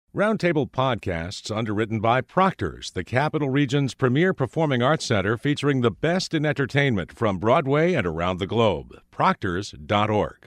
Roundtable Podcasts, underwritten by Proctor's, the Capital Region's premier performing arts center featuring the best in entertainment from Broadway and around the globe. Proctors.org.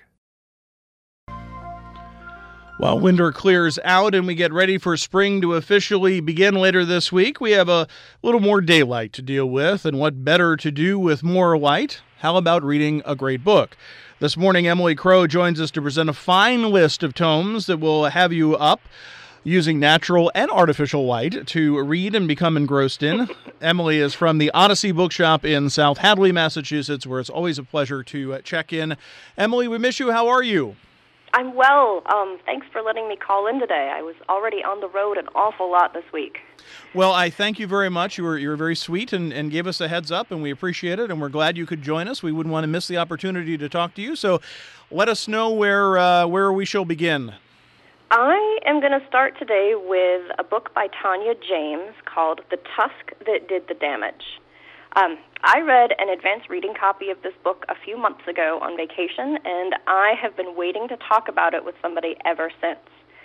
While winter clears out and we get ready for spring to officially begin later this week, we have a little more daylight to deal with. And what better to do with more light? How about reading a great book? This morning, Emily Crow joins us to present a fine list of tomes that will have you up using natural and artificial light to read and become engrossed in. Emily is from the Odyssey Bookshop in South Hadley, Massachusetts, where it's always a pleasure to check in. Emily, we miss you. How are you? I'm well. Thanks for letting me call in today. I was already on the road an awful lot this week. Well, I thank you very much. You were very sweet and gave us a heads up, and we appreciate it, and we're glad you could join us. We wouldn't want to miss the opportunity to talk to you, so let us know where we shall begin. I am going to start today with a book by Tanya James called The Tusk That Did the Damage. I read an advanced reading copy of this book a few months ago on vacation, and I have been waiting to talk about it with somebody ever since.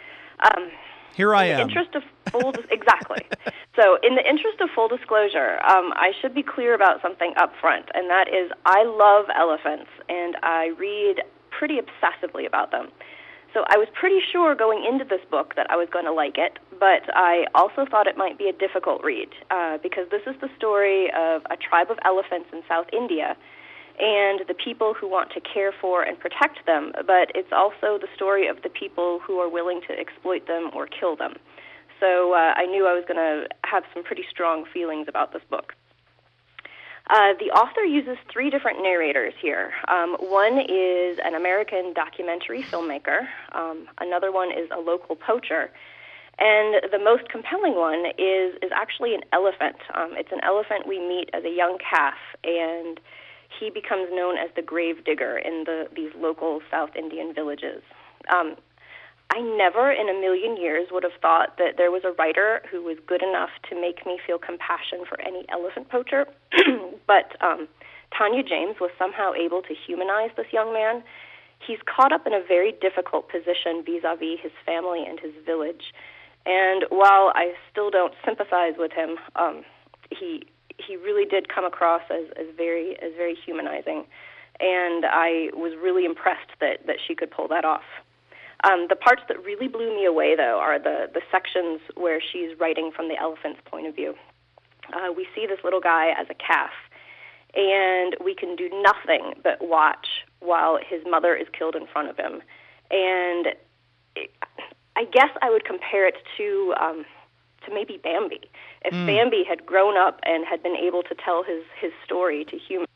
Here I am. Exactly. So, in the interest of full disclosure, I should be clear about something up front, and that is I love elephants, and I read pretty obsessively about them. So I was pretty sure going into this book that I was going to like it, but I also thought it might be a difficult read because this is the story of a tribe of elephants in South India and the people who want to care for and protect them, but it's also the story of the people who are willing to exploit them or kill them. So I knew I was going to have some pretty strong feelings about this book. The author uses three different narrators here. One is an American documentary filmmaker. Another one is a local poacher. And the most compelling one is actually an elephant. It's an elephant we meet as a young calf, and he becomes known as the grave digger in these local South Indian villages. I never in a million years would have thought that there was a writer who was good enough to make me feel compassion for any elephant poacher, but Tanya James was somehow able to humanize this young man. He's caught up in a very difficult position vis-a-vis his family and his village, and while I still don't sympathize with him, he really did come across as very humanizing, and I was really impressed that she could pull that off. The parts that really blew me away, though, are the sections where she's writing from the elephant's point of view. We see this little guy as a calf, and we can do nothing but watch while his mother is killed in front of him. And I guess I would compare it to maybe Bambi. If Bambi had grown up and had been able to tell his story to humans.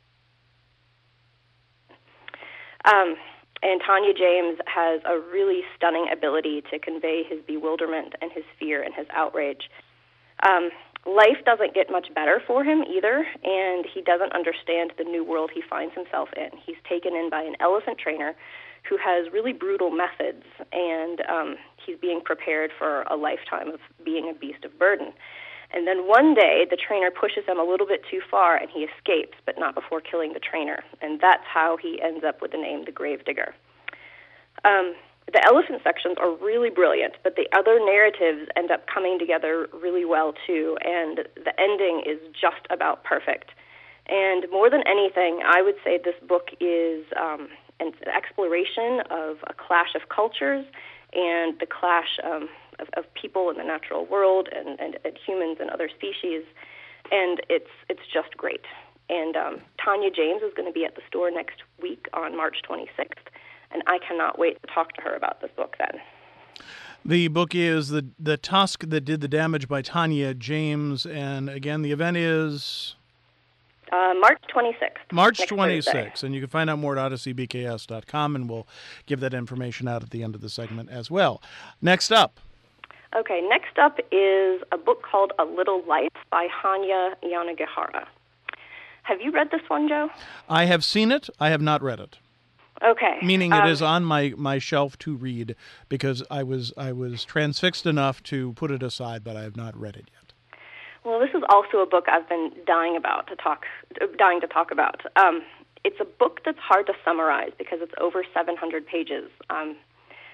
And Tanya James has a really stunning ability to convey his bewilderment and his fear and his outrage. Life doesn't get much better for him either, and he doesn't understand the new world he finds himself in. He's taken in by an elephant trainer who has really brutal methods, and he's being prepared for a lifetime of being a beast of burden. And then one day, the trainer pushes him a little bit too far, and he escapes, but not before killing the trainer. And that's how he ends up with the name the Grave Digger. The elephant sections are really brilliant, but the other narratives end up coming together really well, too, and the ending is just about perfect. And more than anything, I would say this book is an exploration of a clash of cultures and the clash of people in the natural world and humans and other species, and it's just great. And Tanya James is going to be at the store next week on March 26th, and I cannot wait to talk to her about this book then. The book is The Tusk That Did the Damage by Tanya James, and again, the event is... March 26th. March 26th, and you can find out more at odysseybks.com, and we'll give that information out at the end of the segment as well. Next up. Okay, next up is a book called A Little Life by Hanya Yanagihara. Have you read this one, Joe? I have seen it. I have not read it. Okay. Meaning it is on my shelf to read because I was transfixed enough to put it aside, but I have not read it yet. Well, this is also a book I've been dying to talk about. It's a book that's hard to summarize because it's over 700 pages.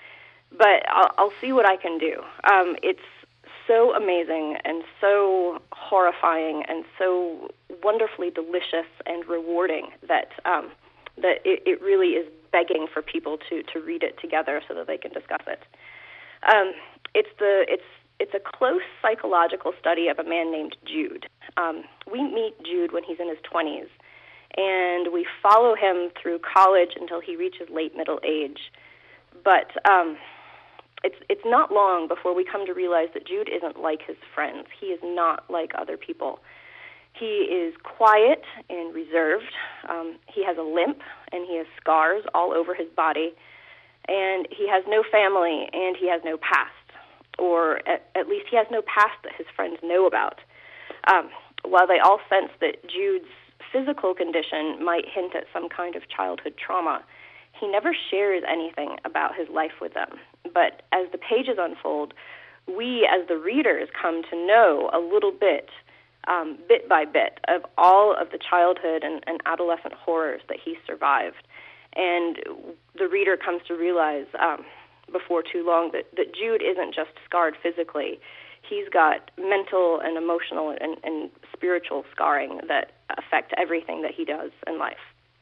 but I'll see what I can do. It's so amazing and so horrifying and so wonderfully delicious and rewarding that it really is begging for people to read it together so that they can discuss it. It's a close psychological study of a man named Jude. We meet Jude when he's in his 20s, and we follow him through college until he reaches late middle age. But it's not long before we come to realize that Jude isn't like his friends. He is not like other people. He is quiet and reserved. He has a limp, and he has scars all over his body. And he has no family, and he has no past. Or at least he has no past that his friends know about. While they all sense that Jude's physical condition might hint at some kind of childhood trauma, he never shares anything about his life with them. But as the pages unfold, we as the readers come to know a little bit by bit, of all of the childhood and adolescent horrors that he survived. And the reader comes to realize before too long that Jude isn't just scarred physically. He's got mental and emotional and spiritual scarring that affect everything that he does in life.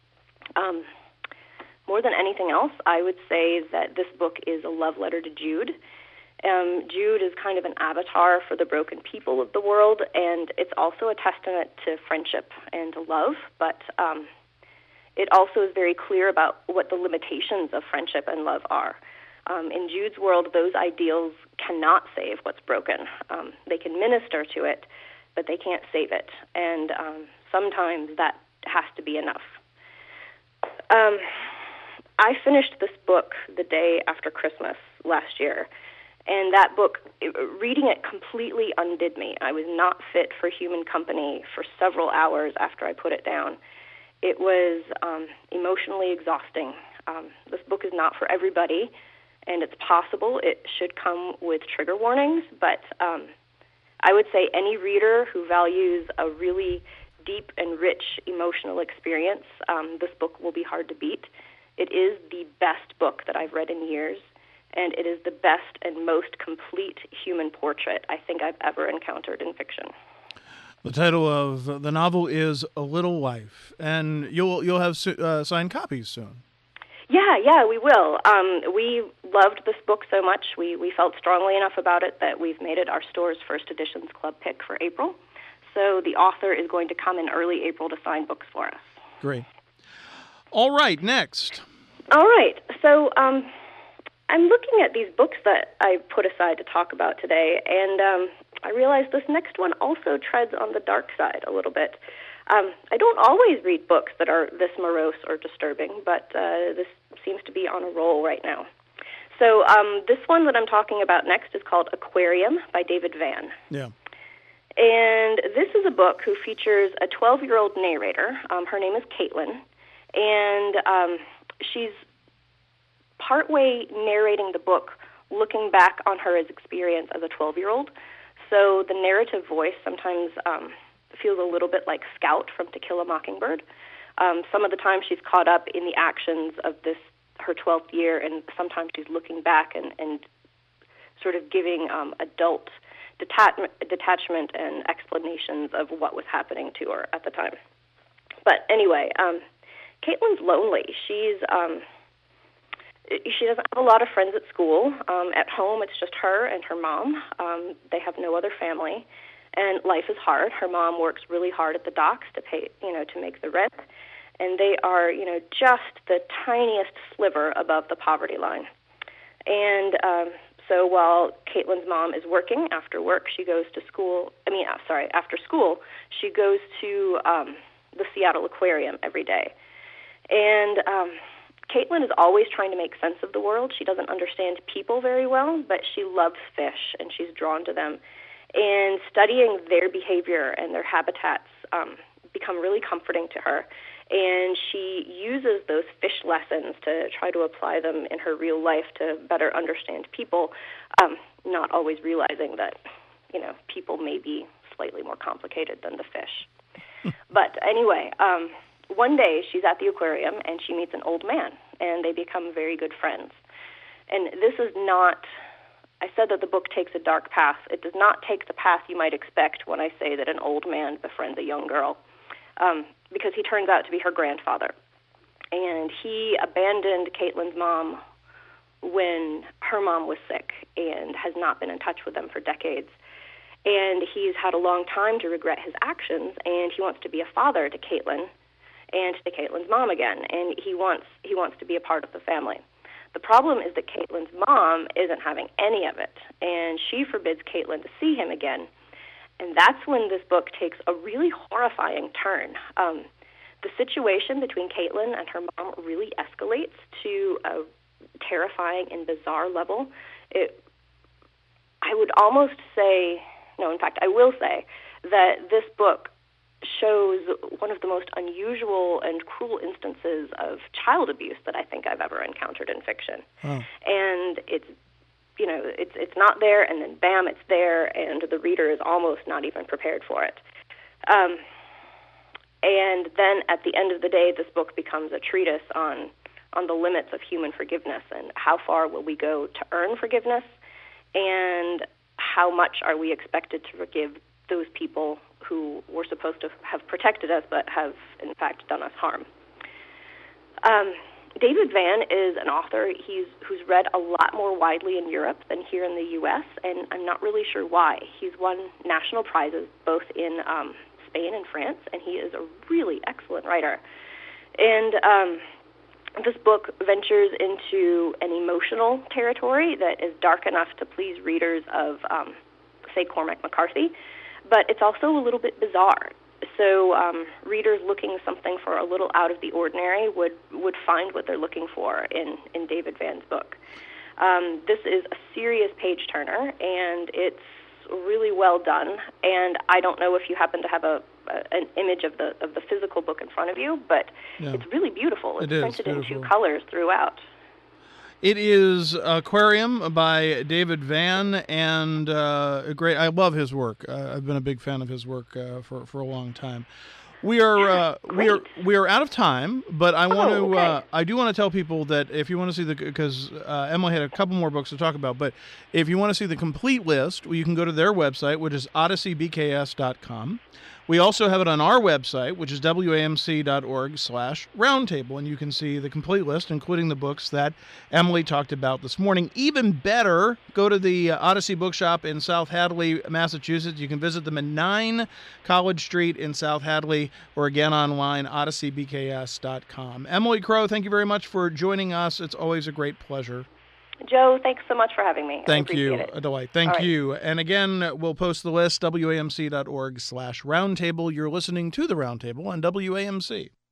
More than anything else, I would say that this book is a love letter to Jude. Jude is kind of an avatar for the broken people of the world, and it's also a testament to friendship and to love, but it also is very clear about what the limitations of friendship and love are. In Jude's world, those ideals cannot save what's broken. They can minister to it, but they can't save it, and sometimes that has to be enough. I finished this book the day after Christmas last year, and that book, reading it completely undid me. I was not fit for human company for several hours after I put it down. It was emotionally exhausting. This book is not for everybody, and it's possible it should come with trigger warnings, but I would say any reader who values a really deep and rich emotional experience, this book will be hard to beat. It is the best book that I've read in years, and it is the best and most complete human portrait I think I've ever encountered in fiction. The title of the novel is A Little Life, and you'll have signed copies soon. Yeah, we will. We loved this book so much. We felt strongly enough about it that we've made it our store's first editions club pick for April. So the author is going to come in early April to sign books for us. Great. All right, next. All right. So I'm looking at these books that I put aside to talk about today, and I realized this next one also treads on the dark side a little bit. I don't always read books that are this morose or disturbing, but this seems to be on a roll right now. So this one that I'm talking about next is called Aquarium by David Vann. Yeah. And this is a book who features a 12-year-old narrator. Her name is Caitlin, and she's partway narrating the book, looking back on her experience as a 12-year-old. So the narrative voice sometimes feels a little bit like Scout from To Kill a Mockingbird. Some of the time she's caught up in the actions of her 12th year, and sometimes she's looking back and sort of giving adult detachment and explanations of what was happening to her at the time. But anyway, Caitlin's lonely. She doesn't have a lot of friends at school. At home, it's just her and her mom. They have no other family, and life is hard. Her mom works really hard at the docks to pay, to make the rent, and they are, just the tiniest sliver above the poverty line. And so while Caitlin's mom is working, after work, she goes to school. After school, she goes to the Seattle Aquarium every day. And Caitlin is always trying to make sense of the world. She doesn't understand people very well, but she loves fish, and she's drawn to them. And studying their behavior and their habitats become really comforting to her. And she uses those fish lessons to try to apply them in her real life to better understand people, not always realizing that, people may be slightly more complicated than the fish. But anyway, one day she's at the aquarium and she meets an old man, and they become very good friends. And this is not, I said that the book takes a dark path. It does not take the path you might expect when I say that an old man befriends a young girl, because he turns out to be her grandfather. And he abandoned Caitlyn's mom when her mom was sick and has not been in touch with them for decades. And he's had a long time to regret his actions, and he wants to be a father to Caitlyn and to Caitlyn's mom again, and he wants to be a part of the family. The problem is that Caitlyn's mom isn't having any of it, and she forbids Caitlyn to see him again. And that's when this book takes a really horrifying turn. The situation between Caitlyn and her mom really escalates to a terrifying and bizarre level. I would almost say, no, in fact, I will say that this book shows one of the most unusual and cruel instances of child abuse that I think I've ever encountered in fiction. Oh. And it's not there, and then bam, it's there, and the reader is almost not even prepared for it. And then at the end of the day, this book becomes a treatise on the limits of human forgiveness and how far will we go to earn forgiveness, and how much are we expected to forgive those people who were supposed to have protected us but have, in fact, done us harm. David Vann is an author who's read a lot more widely in Europe than here in the U.S., and I'm not really sure why. He's won national prizes both in Spain and France, and he is a really excellent writer. And this book ventures into an emotional territory that is dark enough to please readers of, say, Cormac McCarthy, but it's also a little bit bizarre. So readers looking something for a little out of the ordinary would find what they're looking for in David Vann's book. This is a serious page-turner, and it's really well done. And I don't know if you happen to have an image of the physical book in front of you, but it's really beautiful. It's printed in 2 colors throughout. It is Aquarium by David Vann, and I love his work. I've been a big fan of his work for a long time. We are out of time, but I do want to tell people that if you want to see because Emily had a couple more books to talk about, but if you want to see the complete list, you can go to their website, which is odysseybks.com. We also have it on our website, which is wamc.org/roundtable, and you can see the complete list, including the books that Emily talked about this morning. Even better, go to the Odyssey Bookshop in South Hadley, Massachusetts. You can visit them at 9 College Street in South Hadley, or again online, odysseybks.com. Emily Crow, thank you very much for joining us. It's always a great pleasure. Joe, thanks so much for having me. Thank you. It. A delight. Thank you. And again, we'll post the list, wamc.org/roundtable. You're listening to The Roundtable on WAMC.